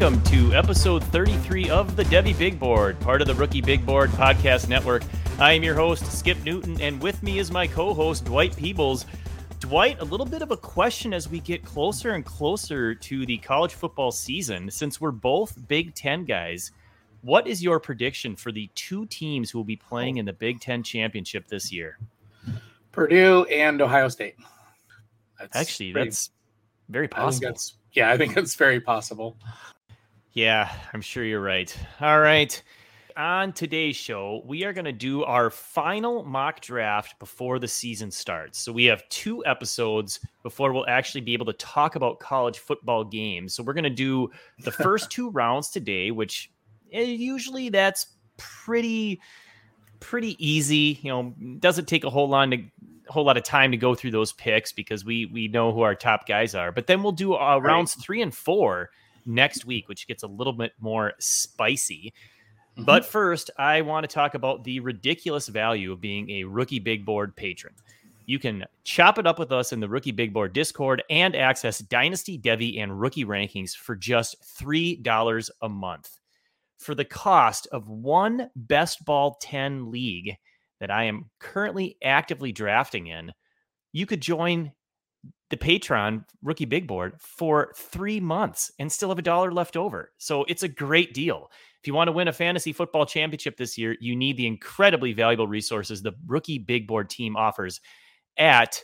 welcome to episode 33 of the Devy Big Board, part of the Rookie Big Board podcast network. I am your host, Skip Newton, and with me is my co-host, Dwight Peebles. Dwight, a little bit of a question as we get closer and closer to the college football season. Since we're both Big Ten guys, what is your prediction for the two teams who will be playing in the Big Ten championship this year? Purdue and Ohio State. That's very possible. I think it's very possible. Yeah, I'm sure you're right. All right. On today's show, we are going to do our final mock draft before the season starts. So we have 2 episodes before we'll actually be able to talk about college football games. So we're going to do the first 2 rounds today, which usually that's pretty easy. You know, doesn't take a whole lot of time to go through those picks because we know who our top guys are. But then we'll do rounds 3 and 4 next week, which gets a little bit more spicy. Mm-hmm. But first, I want to talk about the ridiculous value of being a Rookie Big Board patron. You can chop it up with us in the Rookie Big Board Discord and access Dynasty, Devy, and Rookie Rankings for just $3 a month. For the cost of one Best Ball 10 league that I am currently actively drafting in, you could join the Patreon Rookie Big Board for 3 months and still have $1 left over. So it's a great deal. If you want to win a fantasy football championship this year, you need the incredibly valuable resources the Rookie Big Board team offers at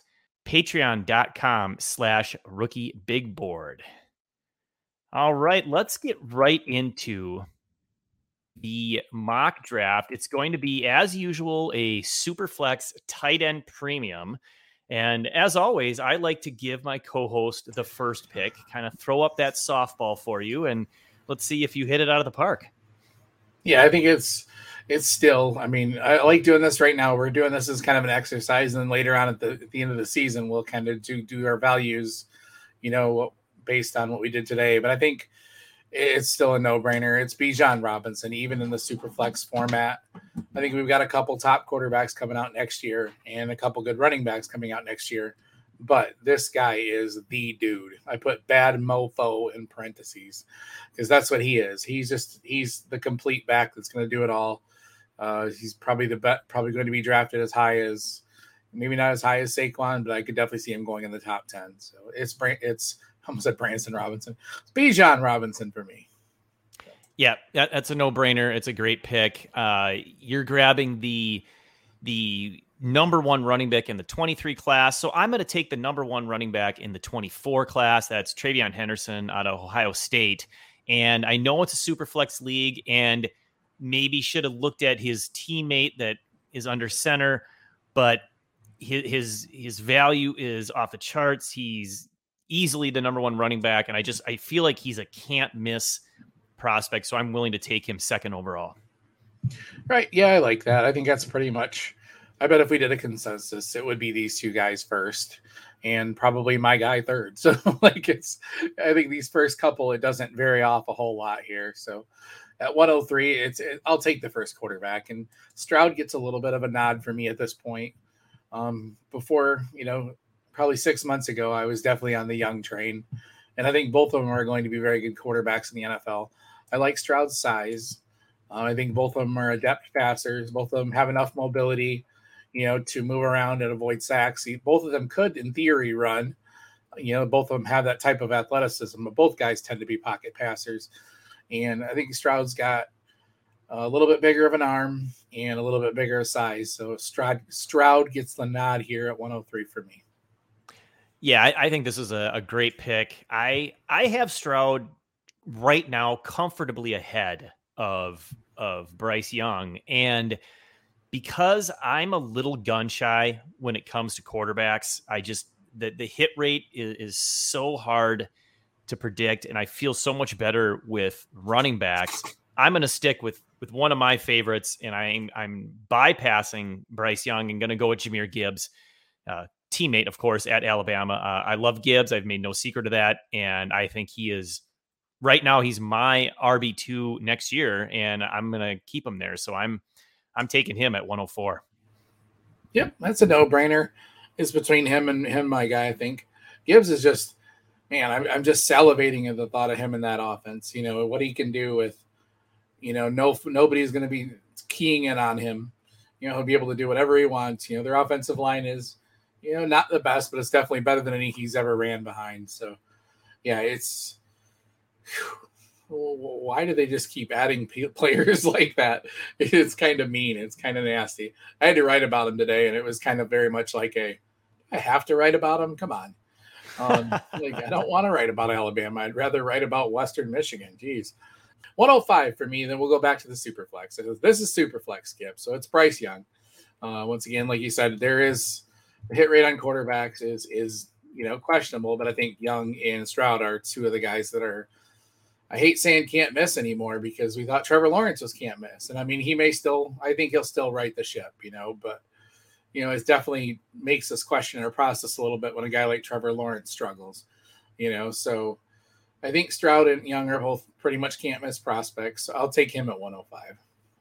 patreon.com/Rookie Big Board. All right, let's get right into the mock draft. It's going to be, as usual, a Superflex tight end premium. And as always, I like to give my co-host the first pick, kind of throw up that softball for you, and let's see if you hit it out of the park. Yeah, I think it's still, I mean, I like doing this right now. We're doing this as kind of an exercise, and then later on at the end of the season, we'll kind of do our values, you know, based on what we did today. But I think it's still a no-brainer. It's Bijan Robinson, even in the Superflex format. I think we've got a couple top quarterbacks coming out next year and a couple good running backs coming out next year. But this guy is the dude. I put bad mofo in parentheses because that's what he is. He's the complete back that's going to do it all. He's probably probably going to be drafted as high as, maybe not as high as Saquon, but I could definitely see him going in the top 10. So it's I almost said Branson Robinson. It's Bijan Robinson for me. Yeah, that's a no-brainer. It's a great pick. You're grabbing the number 1 running back in the 23 class. So I'm going to take the number 1 running back in the 24 class. That's Travion Henderson out of Ohio State. And I know it's a super flex league and maybe should have looked at his teammate that is under center, but his value is off the charts. He's easily the number 1 running back. And I feel like he's a can't miss prospect. So I'm willing to take him second overall. Right. Yeah, I like that. I think that's pretty much, I bet if we did a consensus, it would be these 2 guys first and probably my guy third. So I think these first couple, it doesn't vary off a whole lot here. So at 103, I'll take the first quarterback, and Stroud gets a little bit of a nod for me at this point. Before, probably 6 months ago, I was definitely on the young train, and I think both of them are going to be very good quarterbacks in the NFL. I like Stroud's size. I think both of them are adept passers. Both of them have enough mobility, to move around and avoid sacks. Both of them could, in theory, run. Both of them have that type of athleticism, but both guys tend to be pocket passers. And I think Stroud's got a little bit bigger of an arm and a little bit bigger of size. So Stroud gets the nod here at 103 for me. Yeah, I think this is a great pick. I have Stroud right now comfortably ahead of Bryce Young. And because I'm a little gun shy when it comes to quarterbacks, the hit rate is so hard to predict. And I feel so much better with running backs. I'm going to stick with one of my favorites, and I'm bypassing Bryce Young and going to go with Jahmyr Gibbs, teammate, of course, at Alabama. I love Gibbs. I've made no secret of that. And I think he is right now, he's my RB2 next year, and I'm going to keep him there. So I'm taking him at 104. Yep, that's a no-brainer. It's between him and my guy, I think. Gibbs is just man, I'm just salivating at the thought of him in that offense. What he can do with, nobody's going to be keying in on him. He'll be able to do whatever he wants. Their offensive line is, not the best, but it's definitely better than any he's ever ran behind. So, yeah, why do they just keep adding players like that? It's kind of mean. It's kind of nasty. I had to write about him today, and it was kind of very much like I have to write about him. Come on. I don't want to write about Alabama. I'd rather write about Western Michigan. Jeez. 105 for me. Then we'll go back to the Superflex. This is Superflex, Skip. So it's Bryce Young. Once again, like you said, there is the hit rate on quarterbacks is questionable, but I think Young and Stroud are two of the guys that are, I hate saying can't miss anymore, because we thought Trevor Lawrence was can't miss. And I mean, I think he'll still right the ship, but it definitely makes us question our process a little bit when a guy like Trevor Lawrence struggles, so I think Stroud and Young are both pretty much can't miss prospects. So I'll take him at 105.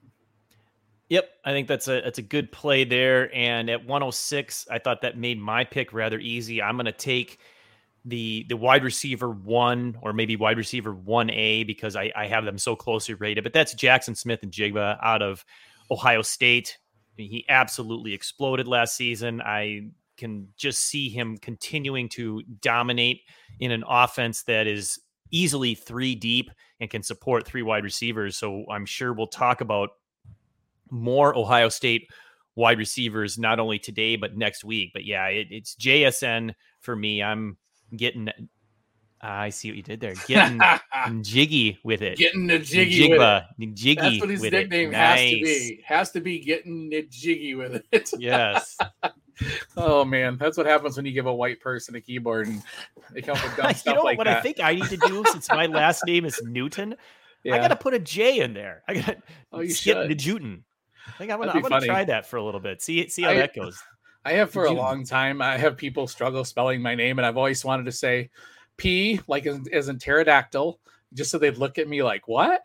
Yep, I think that's a good play there. And at 106, I thought that made my pick rather easy. I'm going to take the wide receiver 1, or maybe wide receiver 1A, because I have them so closely rated. But that's Jackson Smith-Njigba out of Ohio State. He absolutely exploded last season. I can just see him continuing to dominate in an offense that is easily 3 deep and can support 3 wide receivers. So I'm sure we'll talk about more Ohio State wide receivers, not only today, but next week. But yeah, it's JSN for me. I'm getting, I see what you did there. Getting jiggy with it. Getting the jiggy with it. Jiggy. That's what his nickname has to be. Has to be getting it jiggy with it. Yes. Oh man, that's what happens when you give a white person a keyboard and they come up with dumb stuff like what that. I think I need to do, since my last name is Newton, I got to put a J in there. I got to skip Newton. I think I'm gonna try that for a a little bit. See how that goes. I have for a long time. I have people struggle spelling my name, and I've always wanted to say P, like as in pterodactyl, just so they'd look at me like, what?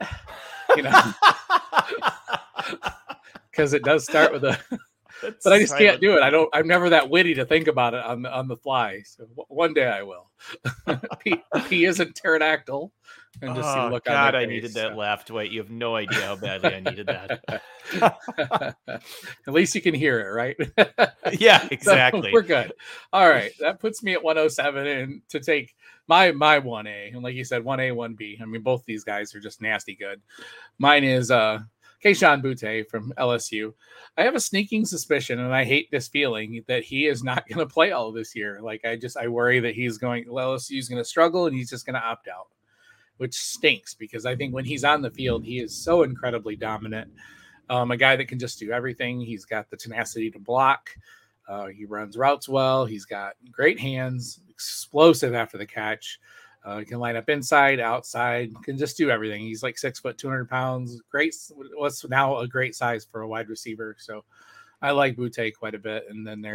Because it does start with a. But I just can't do it. I'm never that witty to think about it on the fly. So one day I will. P isn't pterodactyl. And just look God, on I needed that laugh, Dwight. You have no idea how badly I needed that. At least you can hear it, right? Yeah, exactly. So we're good. All right. That puts me at 107, and to take my 1A. And like you said, 1A, 1B. I mean, both these guys are just nasty good. Mine is Kayshon Boutte from LSU. I have a sneaking suspicion, and I hate this feeling, that he is not going to play all this year. Like I worry that LSU's going to struggle and he's just going to opt out, which stinks, because I think when he's on the field, he is so incredibly dominant. A guy that can just do everything. He's got the tenacity to block. He runs routes well. He's got great hands, explosive after the catch. He can line up inside, outside, can just do everything. He's like 6 foot, 200 pounds. Great. What's now a great size for a wide receiver. So I like Boutte quite a bit. And then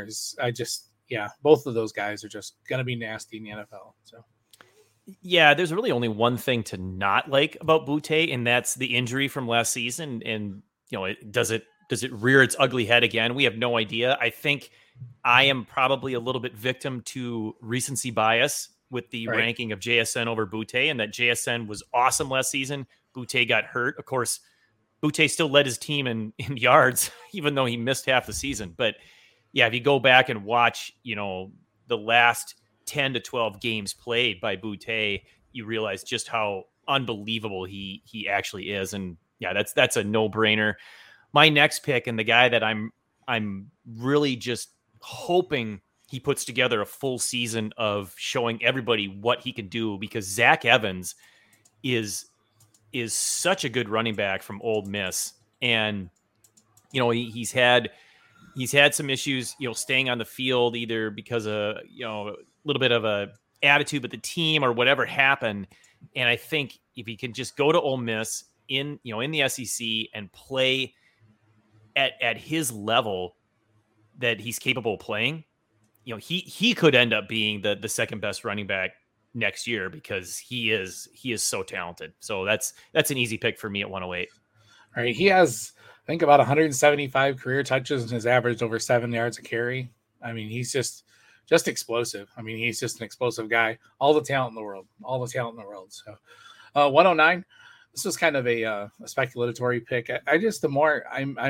both of those guys are just going to be nasty in the NFL. So. Yeah, there's really only one thing to not like about Boutte, and that's the injury from last season. And, does it rear its ugly head again? We have no idea. I think I am probably a little bit victim to recency bias with the ranking of JSN over Boutte, and that JSN was awesome last season. Boutte got hurt. Of course, Boutte still led his team in yards, even though he missed half the season. But yeah, if you go back and watch, the last 10 to 12 games played by Boutte, you realize just how unbelievable he actually is. And yeah, that's a no-brainer. My next pick, and the guy that I'm really just hoping he puts together a full season of showing everybody what he can do, because Zach Evans is such a good running back from Ole Miss. And, he's had some issues, staying on the field, either because of, a little bit of a attitude with the team or whatever happened. And I think if he can just go to Ole Miss in the SEC and play at his level that he's capable of playing, he could end up being the second best running back next year, because he is so talented. So that's an easy pick for me at 108. All right. He has, I think, about 175 career touches and has averaged over 7 yards a carry. I mean, he's just just explosive. I mean, he's just an explosive guy. All the talent in the world. So 109. This was kind of a speculatory pick. I just the more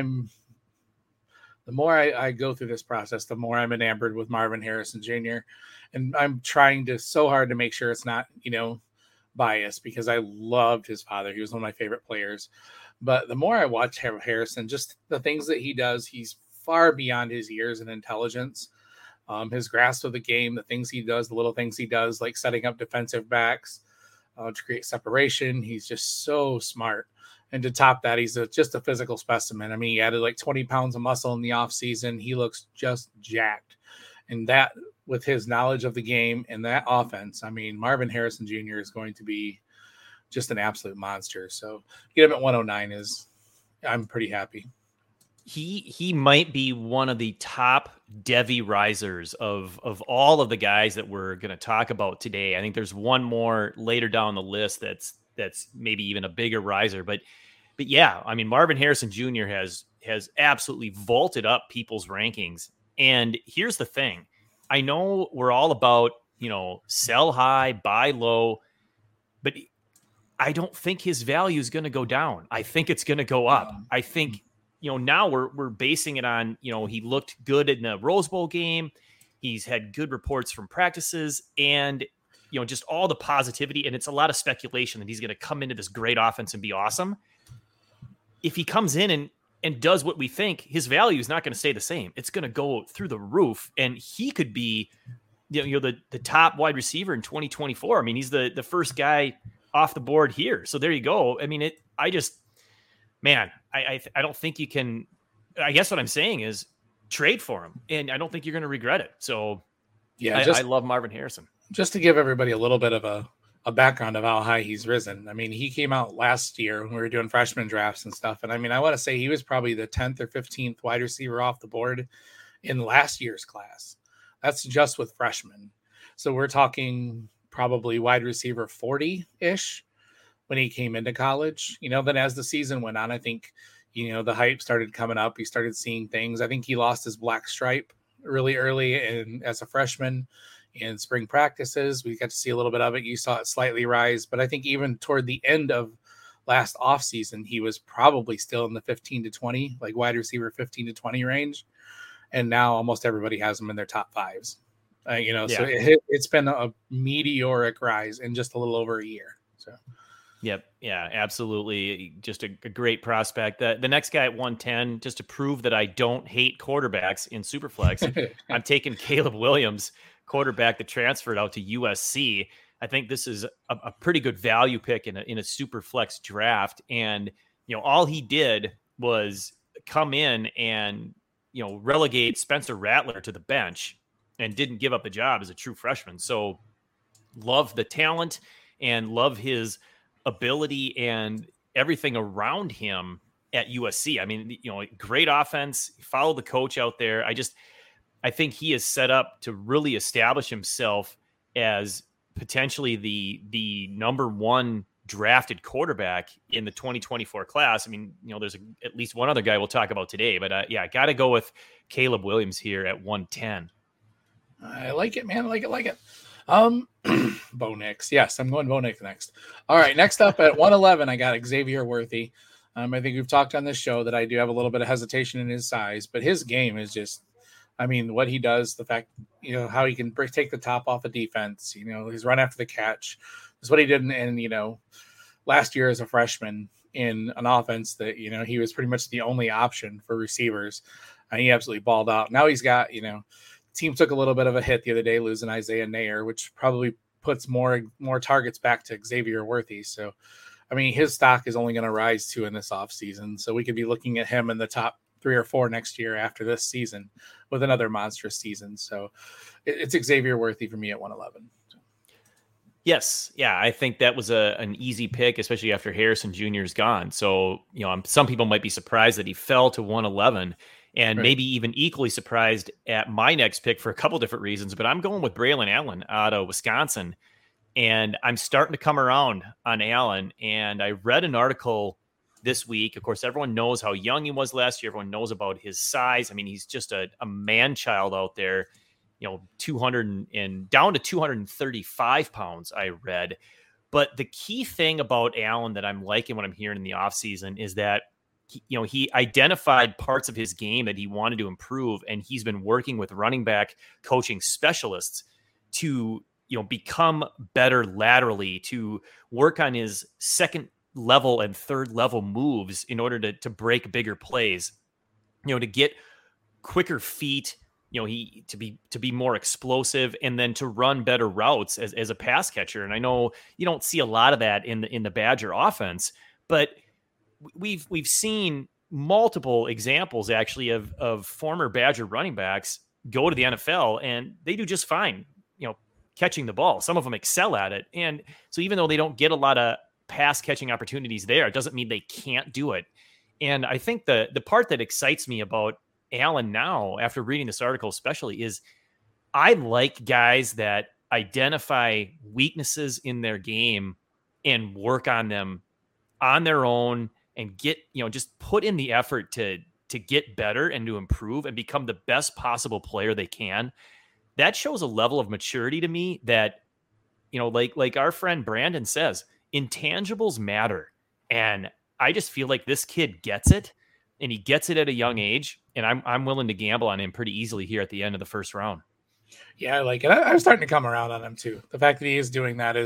I go through this process, the more I'm enamored with Marvin Harrison Jr. And I'm trying so hard to make sure it's not, biased, because I loved his father. He was one of my favorite players. But the more I watch Harrison, just the things that he does, he's far beyond his years and intelligence. His grasp of the game, the things he does, the little things he does, like setting up defensive backs to create separation. He's just so smart. And to top that, he's just a physical specimen. I mean, he added like 20 pounds of muscle in the offseason. He looks just jacked. And that, with his knowledge of the game and that offense, I mean, Marvin Harrison Jr. is going to be just an absolute monster. So get him at 109 I'm pretty happy. He might be one of the top Devy risers of all of the guys that we're going to talk about today. I think there's one more later down the list that's maybe even a bigger riser, but yeah, I mean, Marvin Harrison Jr. has absolutely vaulted up people's rankings. And here's the thing. I know we're all about, sell high, buy low, but I don't think his value is going to go down. I think it's going to go up. I think, now we're basing it on, he looked good in the Rose Bowl game. He's had good reports from practices and, just all the positivity. And it's a lot of speculation that he's going to come into this great offense and be awesome. If he comes in and does what we think, his value is not going to stay the same. It's going to go through the roof, and he could be, the top wide receiver in 2024. I mean, he's the first guy off the board here. So there you go. I mean, I don't think you can. I guess what I'm saying is trade for him, and I don't think you're going to regret it. So yeah, I love Marvin Harrison. Just to give everybody a little bit of a background of how high he's risen. I mean, he came out last year when we were doing freshman drafts and stuff. And I mean, I want to say he was probably the 10th or 15th wide receiver off the board in last year's class. That's just with freshmen. So we're talking probably wide receiver 40-ish when he came into college. Then as the season went on, I think, the hype started coming up. He started seeing things. I think he lost his black stripe really early as a freshman. In spring practices, we got to see a little bit of it. You saw it slightly rise, but I think even toward the end of last offseason, he was probably still in the 15 to 20, like wide receiver 15 to 20 range. And now almost everybody has him in their top fives. So it's been a meteoric rise in just a little over a year. So, yep. Yeah, absolutely. Just a great prospect. The next guy at 110, just to prove that I don't hate quarterbacks in Superflex, I'm taking Caleb Williams, quarterback that transferred out to USC. I think this is a pretty good value pick in a super flex draft. And, all he did was come in and, relegate Spencer Rattler to the bench and didn't give up the job as a true freshman. So love the talent and love his ability and everything around him at USC. I mean, great offense, follow the coach out there. I think he is set up to really establish himself as potentially the number one drafted quarterback in the 2024 class. I mean, there's at least one other guy we'll talk about today, but I got to go with Caleb Williams here at 110. I like it, man. I like it. Bo Nix. Yes, I'm going Bo Nix next. All right, next up at 111, I got Xavier Worthy. I think we've talked on this show that I do have a little bit of hesitation in his size, but his game is just, I mean, what he does, the fact, how he can take the top off of defense, his run after the catch is what he did in last year as a freshman in an offense that, he was pretty much the only option for receivers. And he absolutely balled out. Now he's got, team took a little bit of a hit the other day, losing Isaiah Nair, which probably puts more targets back to Xavier Worthy. So, I mean, his stock is only going to rise too in this offseason. So we could be looking at him in the top 3 or 4 next year after this season with another monstrous season. So it's Xavier Worthy for me at 111. Yes. Yeah. I think that was an easy pick, especially after Harrison Jr. is gone. So, some people might be surprised that he fell to 111 and maybe even equally surprised at my next pick for a couple different reasons, but I'm going with Braylon Allen out of Wisconsin, and I'm starting to come around on Allen. And I read an article this week. Of course, everyone knows how young he was last year. Everyone knows about his size. I mean, he's just a man-child out there. 200 and down to 235 pounds, I read. But the key thing about Allen that I'm liking what I'm hearing in the offseason is that he identified parts of his game that he wanted to improve, and he's been working with running back coaching specialists to become better laterally, to work on his second level and third level moves in order to break bigger plays, to get quicker feet, to be more explosive, and then to run better routes as a pass catcher. And I know you don't see a lot of that in the Badger offense, but we've seen multiple examples actually of former Badger running backs go to the NFL and they do just fine, catching the ball. Some of them excel at it. And so even though they don't get a lot of pass catching opportunities there, it doesn't mean they can't do it. And I think the part that excites me about Allen now, after reading this article especially, is I like guys that identify weaknesses in their game and work on them on their own and get, just put in the effort to get better and to improve and become the best possible player they can. That shows a level of maturity to me that, like our friend Brandon says, intangibles matter. And I just feel like this kid gets it, and he gets it at a young age. And I'm willing to gamble on him pretty easily here at the end of the first round. Yeah, I like it. I'm starting to come around on him too. The fact that he is doing that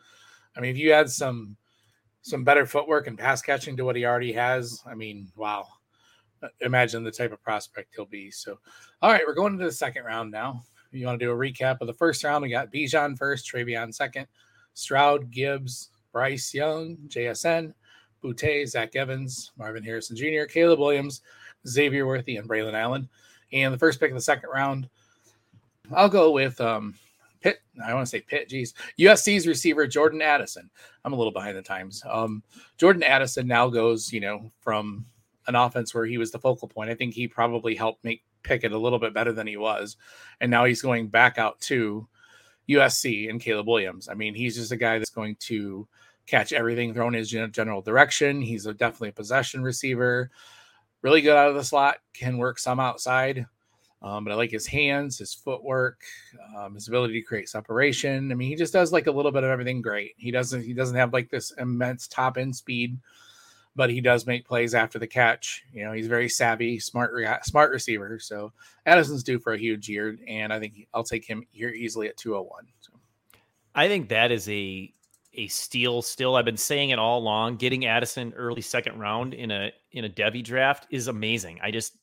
if you add some better footwork and pass catching to what he already has, wow. Imagine the type of prospect he'll be. So, all right, we're going into the second round now. You want to do a recap of the first round? We got Bijan first, Travion second, Stroud, Gibbs, Bryce Young, JSN, Boutte, Zach Evans, Marvin Harrison Jr., Caleb Williams, Xavier Worthy, and Braylon Allen. And the first pick of the second round, I'll go with Pitt. I want to say Pitt. Geez, USC's receiver Jordan Addison. I'm a little behind the times. Jordan Addison now goes, from an offense where he was the focal point. I think he probably helped make Pickett a little bit better than he was, and now he's going back out to USC and Caleb Williams. He's just a guy that's going to catch everything thrown in his general direction. He's definitely a possession receiver, really good out of the slot, can work some outside. But I like his hands, his footwork, his ability to create separation. He just does like a little bit of everything great. He doesn't have like this immense top end speed, but he does make plays after the catch. He's very savvy, smart receiver. So Addison's due for a huge year, and I think I'll take him here easily at 201. So I think that is a steal still. I've been saying it all along. Getting Addison early second round in a Devy draft is amazing.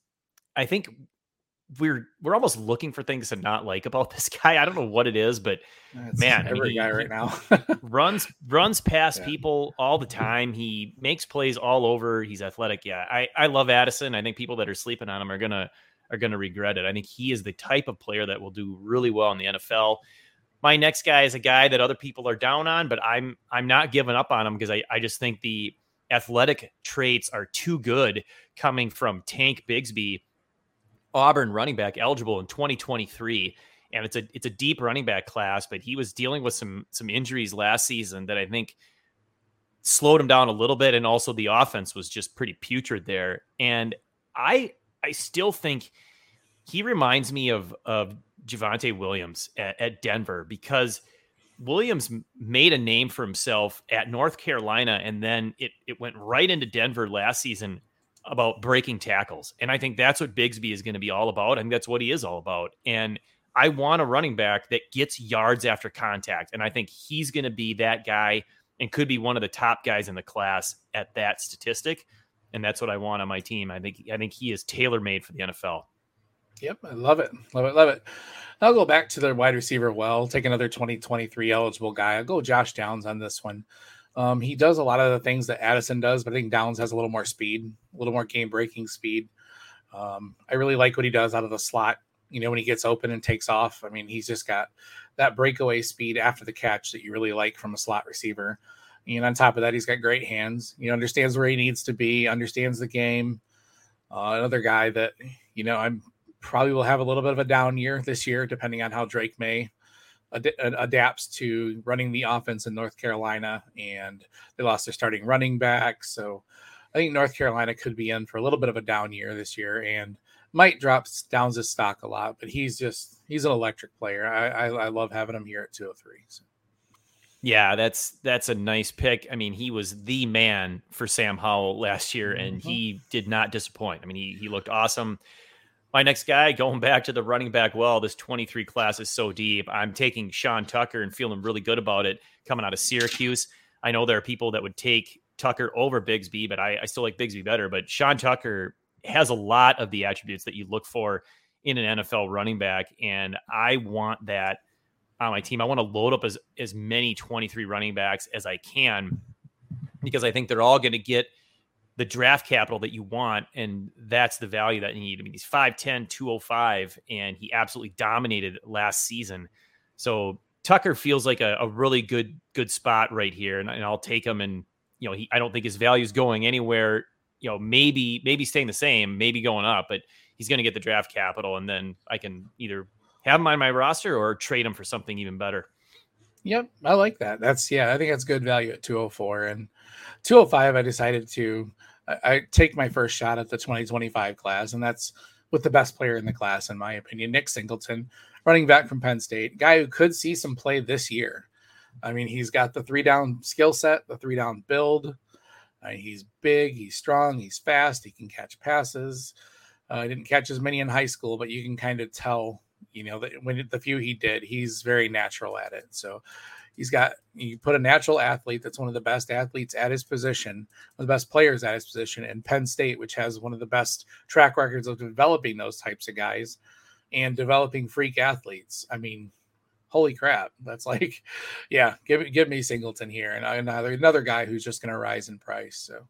I think we're almost looking for things to not like about this guy. I don't know what it is, but man, every guy right now runs past people all the time. He makes plays all over. He's athletic. Yeah, I love Addison. I think people that are sleeping on him are gonna regret it. I think he is the type of player that will do really well in the NFL. My next guy is a guy that other people are down on, but I'm not giving up on him because I just think the athletic traits are too good coming from Tank Bigsby, Auburn running back, eligible in 2023. And it's a deep running back class, but he was dealing with some injuries last season that I think slowed him down a little bit. And also the offense was just pretty putrid there. And I still think he reminds me of Javonte Williams at Denver, because Williams made a name for himself at North Carolina, and then it went right into Denver last season about breaking tackles. And I think that's what Bigsby is going to be all about. I think that's what he is all about. And I want a running back that gets yards after contact. And I think he's going to be that guy and could be one of the top guys in the class at that statistic. And that's what I want on my team. I think he is tailor-made for the NFL. Yep, I love it. Love it. I'll go back to their wide receiver. Take another 2023 eligible guy. I'll go Josh Downs on this one. He does a lot of the things that Addison does, but I think Downs has a little more speed, a little more game-breaking speed. I really like what he does out of the slot. When he gets open and takes off, he's just got that breakaway speed after the catch that you really like from a slot receiver. And on top of that, he's got great hands. Understands where he needs to be, understands the game. Another guy that, I'm probably will have a little bit of a down year this year, depending on how Drake May adapts to running the offense in North Carolina, and they lost their starting running back. So I think North Carolina could be in for a little bit of a down year this year. And might drop down his stock a lot, but he's an electric player. I love having him here at 203. So. Yeah, that's a nice pick. I mean, he was the man for Sam Howell last year, and he did not disappoint. I mean, he looked awesome. My next guy, going back to the running back, this 23 class is so deep. I'm taking Sean Tucker and feeling really good about it coming out of Syracuse. I know there are people that would take Tucker over Bigsby, but I still like Bigsby better. But Sean Tucker has a lot of the attributes that you look for in an NFL running back, and I want that on my team. I want to load up as many 23 running backs as I can, because I think they're all going to get the draft capital that you want, and that's the value that you need. I mean, he's 5'10", 205, and he absolutely dominated last season. So Tucker feels like a really good spot right here, and I'll take him. And I don't think his value is going anywhere. Maybe staying the same, maybe going up, but he's going to get the draft capital, and then I can either have him on my roster or trade him for something even better. Yep, I like that. I think that's good value at 204. And 205, I decided I take my first shot at the 2025 class, and that's with the best player in the class, in my opinion, Nick Singleton, running back from Penn State, guy who could see some play this year. I mean, he's got the 3-down skill set, the 3-down build. He's big, he's strong, he's fast, he can catch passes. I didn't catch as many in high school, but you can kind of tell, that when the few he did, he's very natural at it. So you put a natural athlete that's one of the best athletes at his position, one of the best players at his position in Penn State, which has one of the best track records of developing those types of guys and developing freak athletes. I mean, holy crap. That's like, yeah, give me Singleton here. And another guy who's just going to rise in price. So.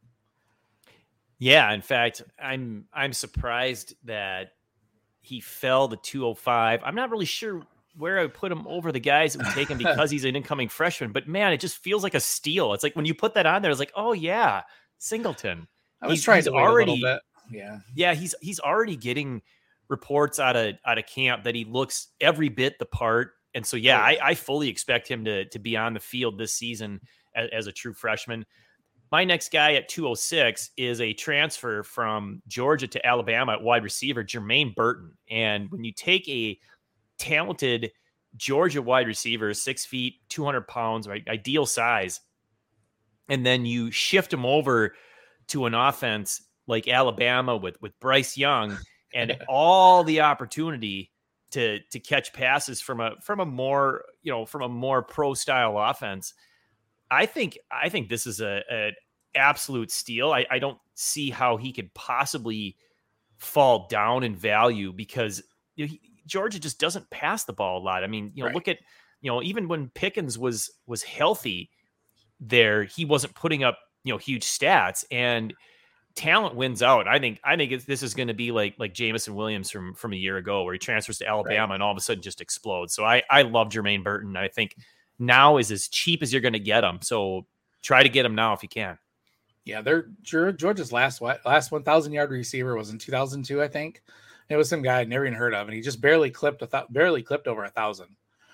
Yeah, in fact, I'm surprised that he fell to 205. I'm not really sure where I would put him over the guys that would take him because he's an incoming freshman. But man, it just feels like a steal. It's like when you put that on there, it's like, oh yeah, Singleton. He's trying to wait a little bit. Yeah, he's already getting reports out of camp that he looks every bit the part. And so I fully expect him to be on the field this season as a true freshman. My next guy at 206 is a transfer from Georgia to Alabama at wide receiver, Jermaine Burton. And when you take a talented Georgia wide receiver, 6 feet, 200 pounds, right, ideal size, and then you shift him over to an offense like Alabama with Bryce Young and all the opportunity to catch passes from a more pro style offense. I think this is an absolute steal. I don't see how he could possibly fall down in value because Georgia just doesn't pass the ball a lot. I mean, right. Look at, even when Pickens was healthy there, he wasn't putting up, huge stats, and talent wins out. I think this is going to be like Jameson Williams from a year ago, where he transfers to Alabama right. and all of a sudden just explodes. So I love Jermaine Burton. I think now is as cheap as you're going to get him. So try to get him now if you can. Yeah, Georgia's last 1,000-yard receiver was in 2002, I think. It was some guy I'd never even heard of, and he just barely clipped over 1,000.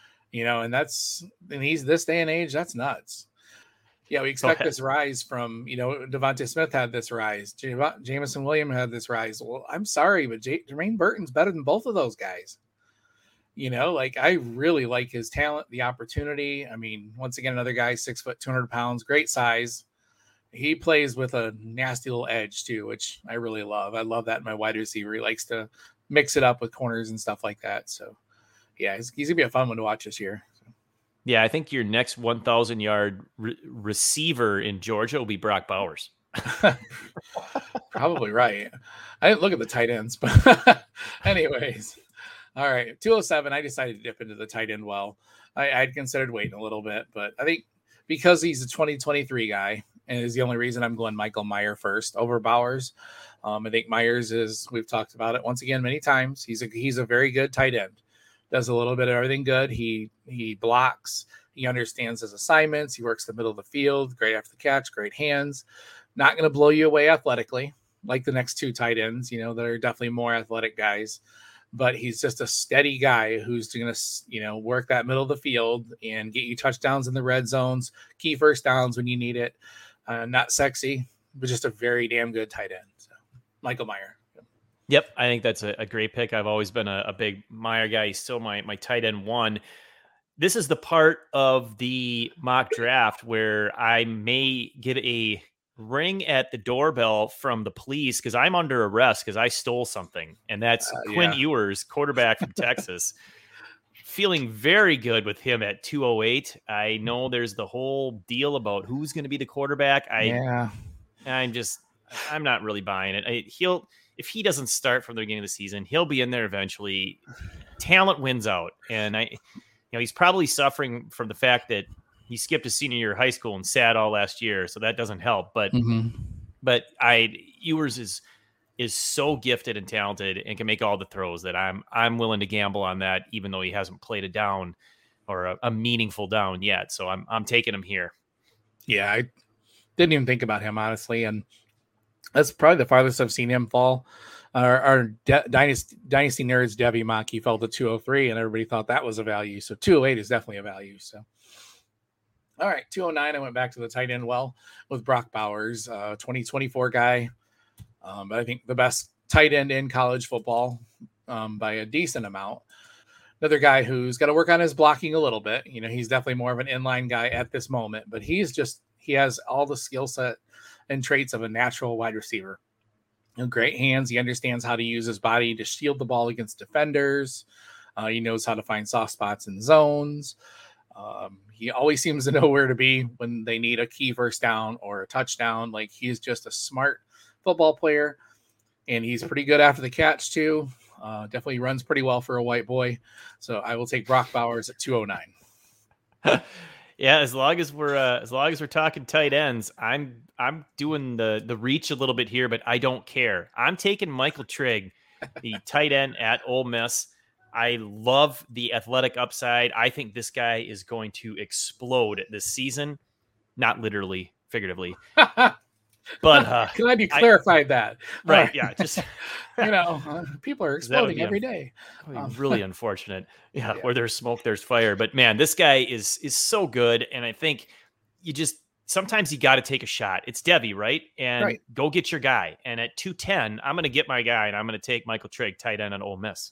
And he's this day and age, that's nuts. Yeah, we expect this rise from, Devontae Smith had this rise. Jameson Williams had this rise. Well, I'm sorry, but Jermaine Burton's better than both of those guys. I really like his talent, the opportunity. I mean, once again, another guy, 6 foot, 200 pounds, great size. He plays with a nasty little edge too, which I really love. I love that in my wide receiver. He likes to mix it up with corners and stuff like that. So, yeah, he's going to be a fun one to watch this year. Yeah, I think your next 1,000-yard receiver in Georgia will be Brock Bowers. Probably right. I didn't look at the tight ends, but anyways. All right, 207, I decided to dip into the tight end well. I'd considered waiting a little bit, but I think because he's a 2023 guy, and is the only reason I'm going Michael Mayer first over Bowers. I think Myers we've talked about it once again many times. He's a very good tight end. Does a little bit of everything good. He blocks. He understands his assignments. He works the middle of the field. Great after the catch. Great hands. Not going to blow you away athletically like the next two tight ends. That are definitely more athletic guys. But he's just a steady guy who's going to, work that middle of the field and get you touchdowns in the red zones, key first downs when you need it. Not sexy, but just a very damn good tight end. So, Michael Mayer. Yep, I think that's a great pick. I've always been a big Meyer guy. He's still my tight end one. This is the part of the mock draft where I may get a ring at the doorbell from the police because I'm under arrest because I stole something. And that's Quinn Yeah. Ewers, quarterback from Texas. Feeling very good with him at 208. I know there's the whole deal about who's going to be the quarterback. Yeah. I'm not really buying it. If he doesn't start from the beginning of the season, he'll be in there eventually. Talent wins out. And he's probably suffering from the fact that he skipped his senior year of high school and sat all last year. So that doesn't help. But Ewers is so gifted and talented and can make all the throws that I'm willing to gamble on that, even though he hasn't played a down or a meaningful down yet. So I'm taking him here. Yeah. I didn't even think about him, honestly. And that's probably the farthest I've seen him fall. Our Dynasty Nerds Debbie Maki fell to 203, and everybody thought that was a value. So 208 is definitely a value. So, all right, 209. I went back to the tight end with Brock Bowers, 2024 guy. But I think the best tight end in college football by a decent amount. Another guy who's got to work on his blocking a little bit. He's definitely more of an inline guy at this moment, but he has all the skill set and traits of a natural wide receiver. Great hands. He understands how to use his body to shield the ball against defenders. He knows how to find soft spots in zones. He always seems to know where to be when they need a key first down or a touchdown. Like, he's just a smart football player, and he's pretty good after the catch too. Definitely runs pretty well for a white boy. So I will take Brock Bowers at 209. Yeah, as long as we're talking tight ends, I'm doing the reach a little bit here, but I don't care. I'm taking Michael Trigg, the tight end at Ole Miss. I love the athletic upside. I think this guy is going to explode this season, not literally, figuratively. But glad you clarified that. Right? Yeah, just people are exploding every day. Really unfortunate. Yeah, where there's smoke, there's fire. But man, this guy is so good, and I think sometimes you got to take a shot. It's Debbie, right? And go get your guy. And at 210, I'm going to get my guy, and I'm going to take Michael Trigg, tight end on Ole Miss.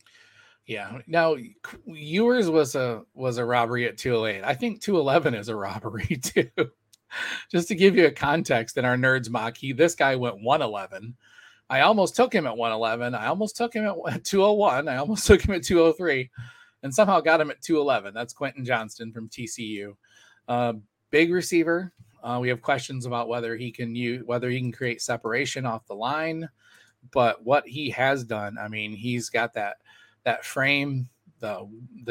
Yeah. Now, Ewers was a robbery at 208. I think 211 is a robbery too. Just to give you a context, in our Nerds mock, this guy went 111. I almost took him at 111. I almost took him at 201. I almost took him at 203, and somehow got him at 211. That's Quentin Johnston from TCU. Big receiver. We have questions about whether he can create separation off the line, but what he has done, I mean, he's got that frame, the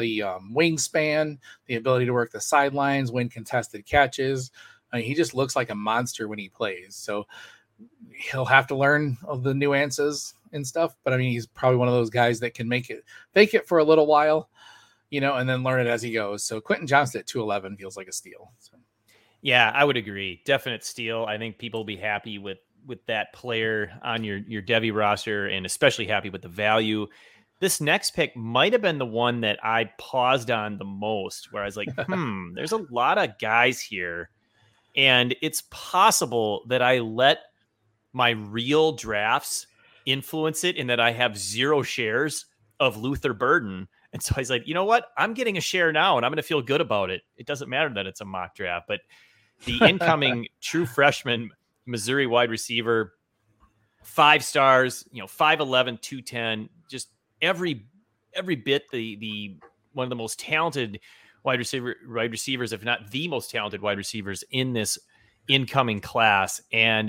wingspan, the ability to work the sidelines, win contested catches. I mean, he just looks like a monster when he plays. So he'll have to learn of the nuances and stuff. But I mean, he's probably one of those guys that can fake it for a little while, and then learn it as he goes. So Quentin Johnston at 211 feels like a steal. So. Yeah, I would agree. Definite steal. I think people will be happy with that player on your Debbie roster, and especially happy with the value. This next pick might have been the one that I paused on the most, where I was like, there's a lot of guys here. And it's possible that I let my real drafts influence it, in that I have 0 shares of Luther Burden. And so I was like, you know what? I'm getting a share now, and I'm going to feel good about it. It doesn't matter that it's a mock draft, but the incoming true freshman Missouri wide receiver, 5 stars, 5'11", 210, just every bit the one of the most talented wide receivers, if not the most talented wide receivers in this incoming class. And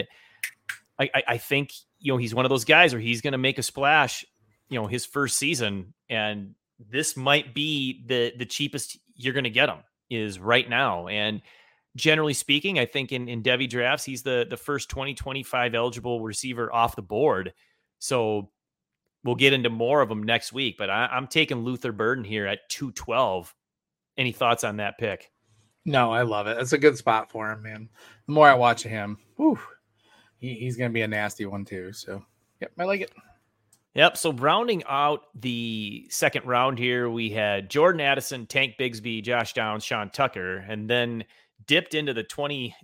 I think, he's one of those guys where he's going to make a splash, his first season. And this might be the cheapest you're going to get him is right now. And generally speaking, I think in Debbie drafts, he's the first 2025 eligible receiver off the board. So we'll get into more of them next week, but I'm taking Luther Burden here at 212. Any thoughts on that pick? No, I love it. It's a good spot for him, man. The more I watch him, he's going to be a nasty one too. So, yep, I like it. Yep. So rounding out the second round here, we had Jordan Addison, Tank Bigsby, Josh Downs, Sean Tucker, and then dipped into the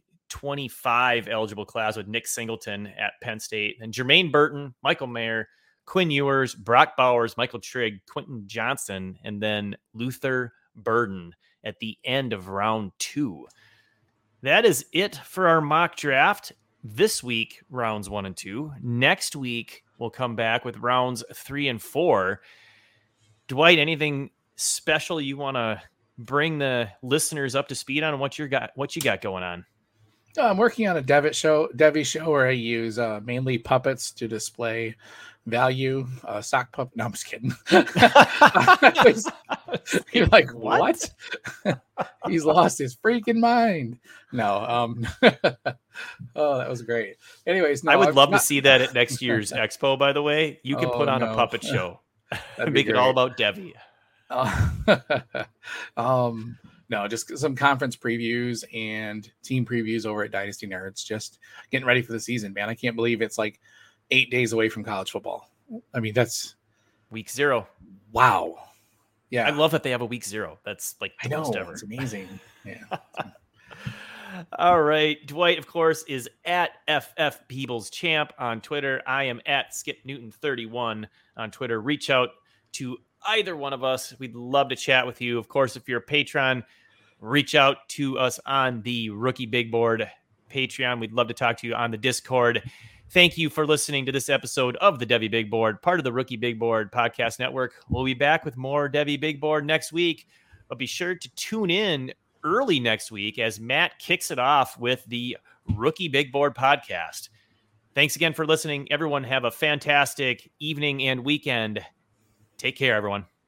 2025 eligible class with Nick Singleton at Penn State, and Jermaine Burton, Michael Mayer, Quinn Ewers, Brock Bowers, Michael Trigg, Quentin Johnson, and then Luther Burden at the end of round 2. That is it for our mock draft. This week, rounds 1 and 2. Next week, we'll come back with rounds 3 and 4. Dwight, anything special you want to bring the listeners up to speed on what you got going on? I'm working on a Devi show where I use mainly puppets to display value. Sock puppet. No, I'm just kidding. You're like, what? He's lost his freaking mind. No. Oh, that was great. Anyways, no, I would love to see that at next year's expo. By the way, you can put on a puppet show and make it all about Devi. No, just some conference previews and team previews over at Dynasty Nerds. Just getting ready for the season, man. I can't believe it's like 8 days away from college football. I mean, that's week 0. Wow. Yeah. I love that they have a week 0. That's like the most ever. It's amazing. Yeah. All right. Dwight, of course, is at FF Peebles Champ on Twitter. I am at Skip Newton 31 on Twitter. Reach out to either one of us. We'd love to chat with you. Of course, if you're a patron, reach out to us on the Rookie Big Board Patreon. We'd love to talk to you on the Discord. Thank you for listening to this episode of the Devi Big Board, part of the Rookie Big Board Podcast Network. We'll be back with more Devi Big Board next week, but be sure to tune in early next week as Matt kicks it off with the Rookie Big Board Podcast. Thanks again for listening. Everyone have a fantastic evening and weekend. Take care, everyone.